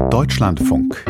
Deutschlandfunk.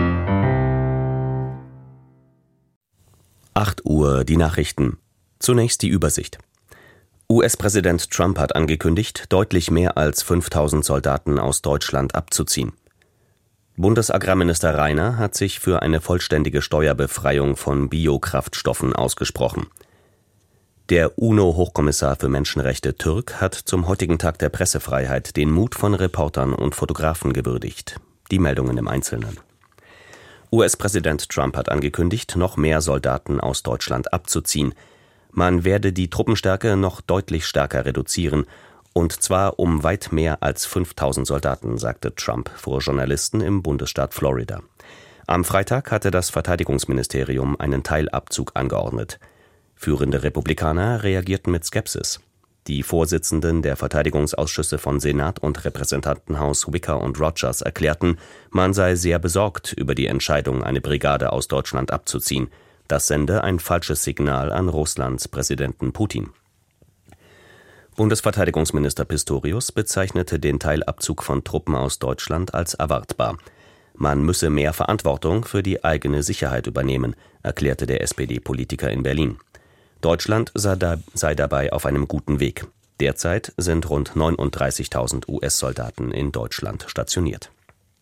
8 Uhr, die Nachrichten. Zunächst die Übersicht. US-Präsident Trump hat angekündigt, deutlich mehr als 5.000 Soldaten aus Deutschland abzuziehen. Bundesagrarminister Rainer hat sich für eine vollständige Steuerbefreiung von Biokraftstoffen ausgesprochen. Der UNO-Hochkommissar für Menschenrechte Türk hat zum heutigen Tag der Pressefreiheit den Mut von Reportern und Fotografen gewürdigt. Die Meldungen im Einzelnen. US-Präsident Trump hat angekündigt, noch mehr Soldaten aus Deutschland abzuziehen. Man werde die Truppenstärke noch deutlich stärker reduzieren, und zwar um weit mehr als 5.000 Soldaten, sagte Trump vor Journalisten im Bundesstaat Florida. Am Freitag hatte das Verteidigungsministerium einen Teilabzug angeordnet. Führende Republikaner reagierten mit Skepsis. Die Vorsitzenden der Verteidigungsausschüsse von Senat und Repräsentantenhaus Wicker und Rogers erklärten, man sei sehr besorgt über die Entscheidung, eine Brigade aus Deutschland abzuziehen. Das sende ein falsches Signal an Russlands Präsidenten Putin. Bundesverteidigungsminister Pistorius bezeichnete den Teilabzug von Truppen aus Deutschland als erwartbar. Man müsse mehr Verantwortung für die eigene Sicherheit übernehmen, erklärte der SPD-Politiker in Berlin. Deutschland sei dabei auf einem guten Weg. Derzeit sind rund 39.000 US-Soldaten in Deutschland stationiert.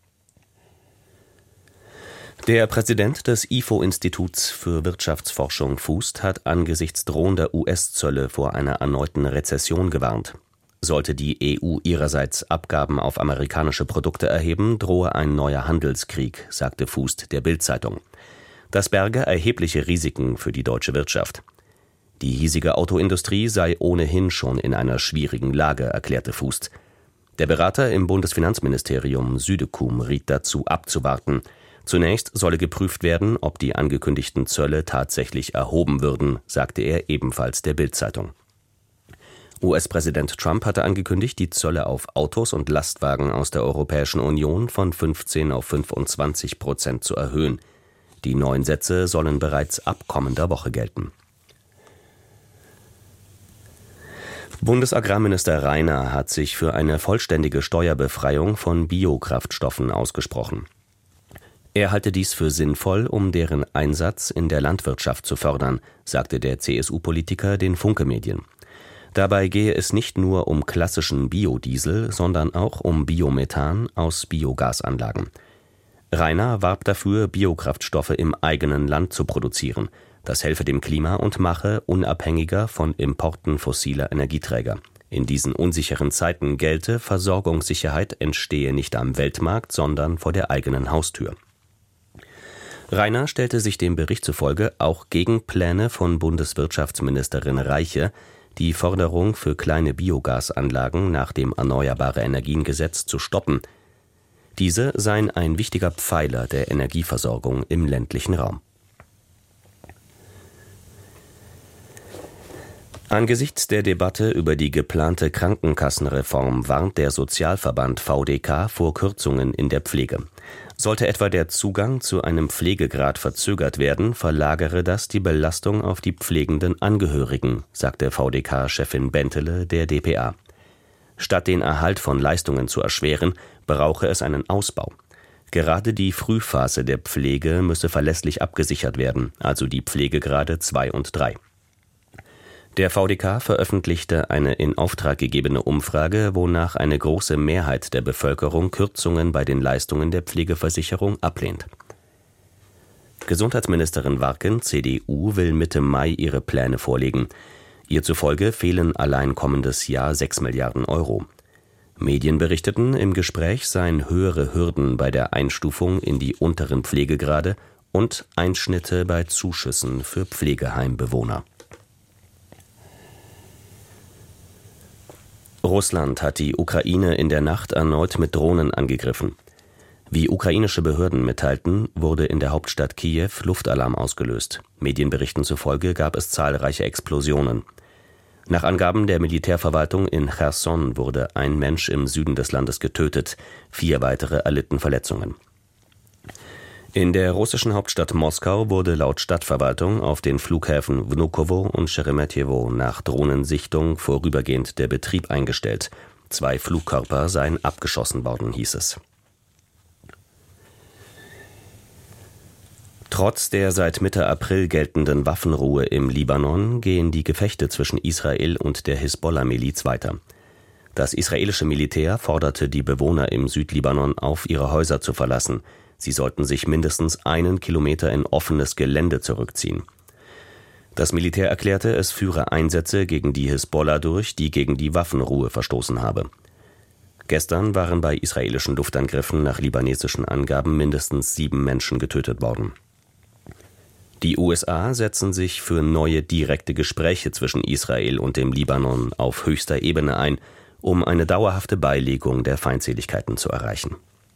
Der Präsident des IFO-Instituts für Wirtschaftsforschung FUST hat angesichts drohender US-Zölle vor einer erneuten Rezession gewarnt. Sollte die EU ihrerseits Abgaben auf amerikanische Produkte erheben, drohe ein neuer Handelskrieg, sagte FUST der Bild-Zeitung. Das berge erhebliche Risiken für die deutsche Wirtschaft. Die hiesige Autoindustrie sei ohnehin schon in einer schwierigen Lage, erklärte FUST. Der Berater im Bundesfinanzministerium Südekum riet dazu, abzuwarten. Zunächst solle geprüft werden, ob die angekündigten Zölle tatsächlich erhoben würden, sagte er ebenfalls der Bild-Zeitung. US-Präsident Trump hatte angekündigt, die Zölle auf Autos und Lastwagen aus der Europäischen Union von 15 auf 25% zu erhöhen. Die neuen Sätze sollen bereits ab kommender Woche gelten. Bundesagrarminister Rainer hat sich für eine vollständige Steuerbefreiung von Biokraftstoffen ausgesprochen. Er halte dies für sinnvoll, um deren Einsatz in der Landwirtschaft zu fördern, sagte der CSU-Politiker den Funke-Medien. Dabei gehe es nicht nur um klassischen Biodiesel, sondern auch um Biomethan aus Biogasanlagen. Rainer warb dafür, Biokraftstoffe im eigenen Land zu produzieren. Das helfe dem Klima und mache unabhängiger von Importen fossiler Energieträger. In diesen unsicheren Zeiten gelte, Versorgungssicherheit entstehe nicht am Weltmarkt, sondern vor der eigenen Haustür. Rainer stellte sich dem Bericht zufolge auch gegen Pläne von Bundeswirtschaftsministerin Reiche, die Förderung für kleine Biogasanlagen nach dem Erneuerbare-Energien-Gesetz zu stoppen. Diese seien ein wichtiger Pfeiler der Energieversorgung im ländlichen Raum. Angesichts der Debatte über die geplante Krankenkassenreform warnt der Sozialverband VDK vor Kürzungen in der Pflege. Sollte etwa der Zugang zu einem Pflegegrad verzögert werden, verlagere das die Belastung auf die pflegenden Angehörigen, sagte VDK-Chefin Bentele der dpa. Statt den Erhalt von Leistungen zu erschweren, brauche es einen Ausbau. Gerade die Frühphase der Pflege müsse verlässlich abgesichert werden, also die Pflegegrade 2 und 3. Der VDK veröffentlichte eine in Auftrag gegebene Umfrage, wonach eine große Mehrheit der Bevölkerung Kürzungen bei den Leistungen der Pflegeversicherung ablehnt. Gesundheitsministerin Warken, CDU, will Mitte Mai ihre Pläne vorlegen. Ihr zufolge fehlen allein kommendes Jahr 6 Milliarden Euro. Medien berichteten, im Gespräch seien höhere Hürden bei der Einstufung in die unteren Pflegegrade und Einschnitte bei Zuschüssen für Pflegeheimbewohner. Russland hat die Ukraine in der Nacht erneut mit Drohnen angegriffen. Wie ukrainische Behörden mitteilten, wurde in der Hauptstadt Kiew Luftalarm ausgelöst. Medienberichten zufolge gab es zahlreiche Explosionen. Nach Angaben der Militärverwaltung in Cherson wurde ein Mensch im Süden des Landes getötet, 4 weitere erlitten Verletzungen. In der russischen Hauptstadt Moskau wurde laut Stadtverwaltung auf den Flughäfen Vnukovo und Scheremetjewo nach Drohnensichtung vorübergehend der Betrieb eingestellt. 2 Flugkörper seien abgeschossen worden, hieß es. Trotz der seit Mitte April geltenden Waffenruhe im Libanon gehen die Gefechte zwischen Israel und der Hisbollah-Miliz weiter. Das israelische Militär forderte die Bewohner im Südlibanon auf, ihre Häuser zu verlassen. Sie sollten sich mindestens 1 Kilometer in offenes Gelände zurückziehen. Das Militär erklärte, es führe Einsätze gegen die Hisbollah durch, die gegen die Waffenruhe verstoßen habe. Gestern waren bei israelischen Luftangriffen nach libanesischen Angaben mindestens 7 Menschen getötet worden. Die USA setzen sich für neue direkte Gespräche zwischen Israel und dem Libanon auf höchster Ebene ein, um eine dauerhafte Beilegung der Feindseligkeiten zu erreichen.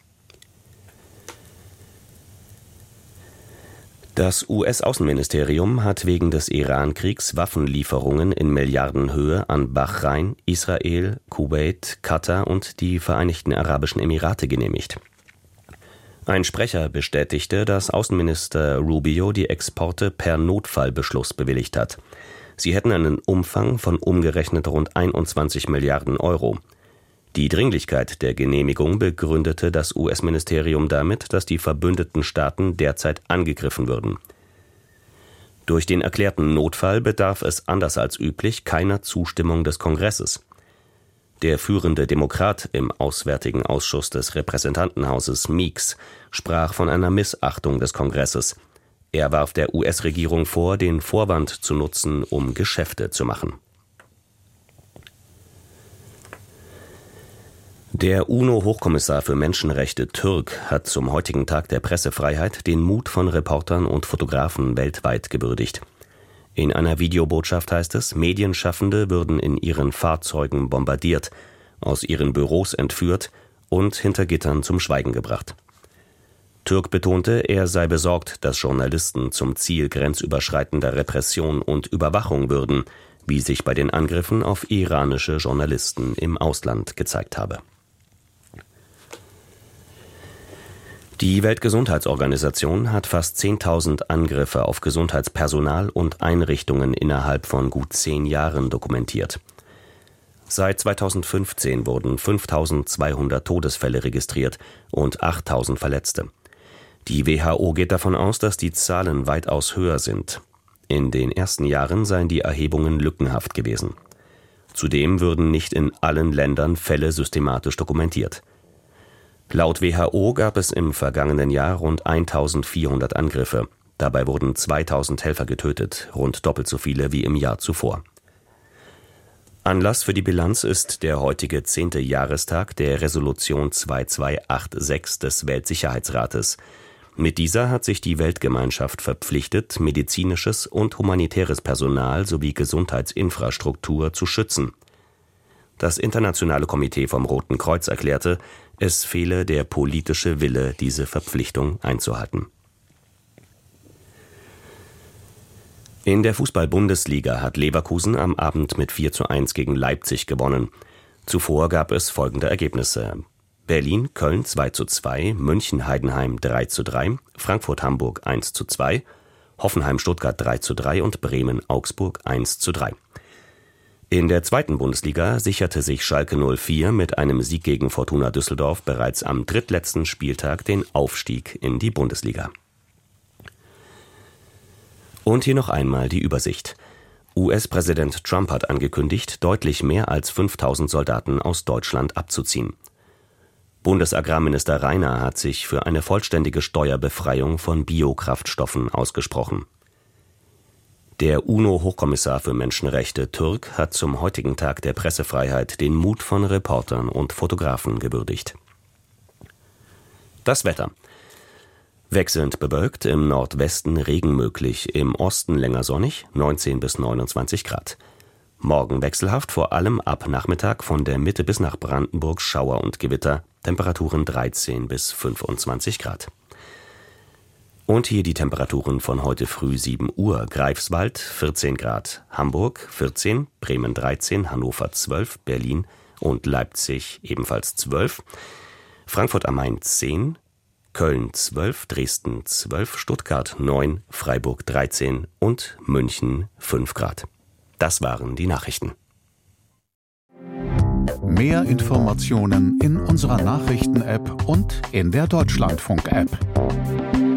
Das US-Außenministerium hat wegen des Iran-Kriegs Waffenlieferungen in Milliardenhöhe an Bahrain, Israel, Kuwait, Katar und die Vereinigten Arabischen Emirate genehmigt. Ein Sprecher bestätigte, dass Außenminister Rubio die Exporte per Notfallbeschluss bewilligt hat. Sie hätten einen Umfang von umgerechnet rund 21 Milliarden Euro. Die Dringlichkeit der Genehmigung begründete das US-Ministerium damit, dass die verbündeten Staaten derzeit angegriffen würden. Durch den erklärten Notfall bedarf es anders als üblich keiner Zustimmung des Kongresses. Der führende Demokrat im Auswärtigen Ausschuss des Repräsentantenhauses Meeks sprach von einer Missachtung des Kongresses. Er warf der US-Regierung vor, den Vorwand zu nutzen, um Geschäfte zu machen. Der UNO-Hochkommissar für Menschenrechte Türk hat zum heutigen Tag der Pressefreiheit den Mut von Reportern und Fotografen weltweit gewürdigt. In einer Videobotschaft heißt es, Medienschaffende würden in ihren Fahrzeugen bombardiert, aus ihren Büros entführt und hinter Gittern zum Schweigen gebracht. Türk betonte, er sei besorgt, dass Journalisten zum Ziel grenzüberschreitender Repression und Überwachung würden, wie sich bei den Angriffen auf iranische Journalisten im Ausland gezeigt habe. Die Weltgesundheitsorganisation hat fast 10.000 Angriffe auf Gesundheitspersonal und Einrichtungen innerhalb von gut 10 Jahren dokumentiert. Seit 2015 wurden 5.200 Todesfälle registriert und 8.000 Verletzte. Die WHO geht davon aus, dass die Zahlen weitaus höher sind. In den ersten Jahren seien die Erhebungen lückenhaft gewesen. Zudem würden nicht in allen Ländern Fälle systematisch dokumentiert. Laut WHO gab es im vergangenen Jahr rund 1.400 Angriffe. Dabei wurden 2.000 Helfer getötet, rund doppelt so viele wie im Jahr zuvor. Anlass für die Bilanz ist der heutige 10. Jahrestag der Resolution 2286 des Weltsicherheitsrates. Mit dieser hat sich die Weltgemeinschaft verpflichtet, medizinisches und humanitäres Personal sowie Gesundheitsinfrastruktur zu schützen. Das Internationale Komitee vom Roten Kreuz erklärte, es fehle der politische Wille, diese Verpflichtung einzuhalten. In der Fußball-Bundesliga hat Leverkusen am Abend mit 4:1 gegen Leipzig gewonnen. Zuvor gab es folgende Ergebnisse: Berlin-Köln 2:2, München-Heidenheim 3:3, Frankfurt-Hamburg 1:2, Hoffenheim-Stuttgart 3:3 und Bremen-Augsburg 1:3. In der zweiten Bundesliga sicherte sich Schalke 04 mit einem Sieg gegen Fortuna Düsseldorf bereits am drittletzten Spieltag den Aufstieg in die Bundesliga. Und hier noch einmal die Übersicht. US-Präsident Trump hat angekündigt, deutlich mehr als 5.000 Soldaten aus Deutschland abzuziehen. Bundesagrarminister Rainer hat sich für eine vollständige Steuerbefreiung von Biokraftstoffen ausgesprochen. Der UNO-Hochkommissar für Menschenrechte Türk hat zum heutigen Tag der Pressefreiheit den Mut von Reportern und Fotografen gewürdigt. Das Wetter. Wechselnd bewölkt, im Nordwesten Regen möglich, im Osten länger sonnig, 19 bis 29 Grad. Morgen wechselhaft, vor allem ab Nachmittag von der Mitte bis nach Brandenburg Schauer und Gewitter, Temperaturen 13 bis 25 Grad. Und hier die Temperaturen von heute früh 7 Uhr. Greifswald 14 Grad, Hamburg 14, Bremen 13, Hannover 12, Berlin und Leipzig ebenfalls 12, Frankfurt am Main 10, Köln 12, Dresden 12, Stuttgart 9, Freiburg 13 und München 5 Grad. Das waren die Nachrichten. Mehr Informationen in unserer Nachrichten-App und in der Deutschlandfunk-App.